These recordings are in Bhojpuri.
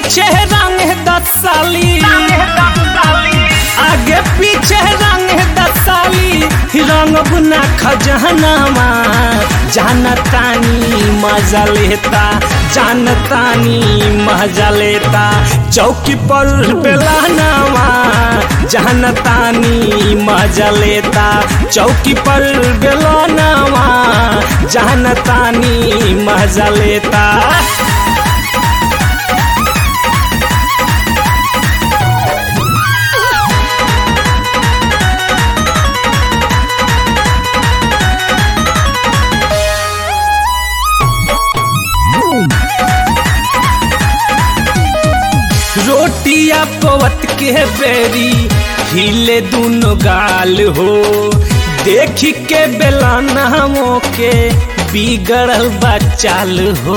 पीछे रंग 10 साली, आगे पीछे रंग 10 साली, रंग बुना खजहनामा। जानतानी मजा लेता, जानतानी मजा लेता, चौकी पर बेलानामा। जानतानी मजा लेता, चौकी पर बेलानामा। जानतानी मजा लेता। रोटिया पवत के बेरी हिले दोनों गाल हो। देख के बेलाना के बिगड़ल बा चाल हो।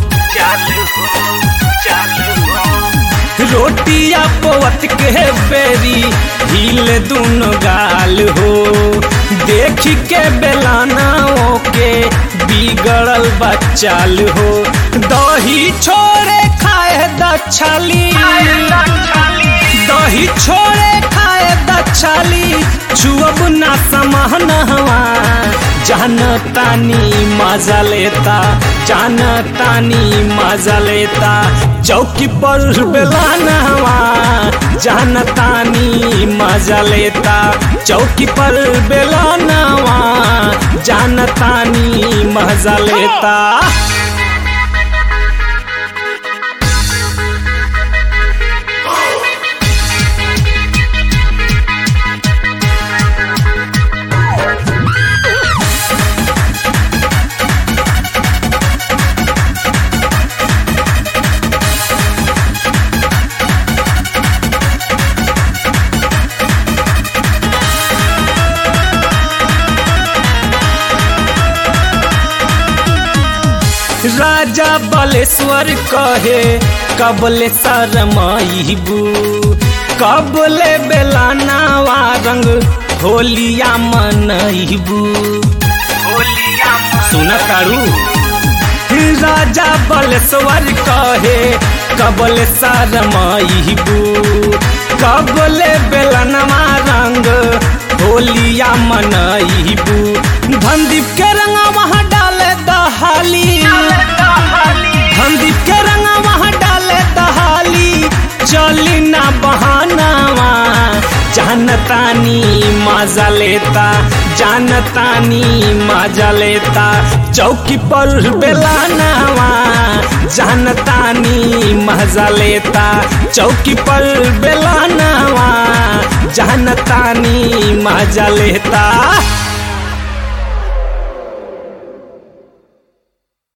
रोटिया पवत के बेरी हिले दोनों गाल हो। देख के बेलाना के बिगड़ल बा चाल हो। दही छोड़े खाए दछाली, दही छोड़े खाए दछाली, छुअब ना समहनवा। जानतानी मजा लेता, जानतानी मजा लेता, चौकी पर बेलानवा। जानतानी मजा लेता, चौकी पर बेलानवा। जानतानी मजा लेता। राजा बालेश्वर कहे कबले शरमाइबू, कबले बेलानावा रंग होलिया मनइबू। सुना तारू राजा बालेश्वर कहे कबले शरमाइबू, कबले बेलानावा रंग होलिया मनइबू। धनदीप के रंगा वहाँ डाले दहाली, धनदीप के रंगा वहाँ डाले दहाली, चली ना बहानावा। जानतानी मजा लेता, जानतानी मजा लेता, चौकी पर बेलानावा। जानतानी मजा लेता, चौकी पर बेलानावा। जानतानी मजा लेता।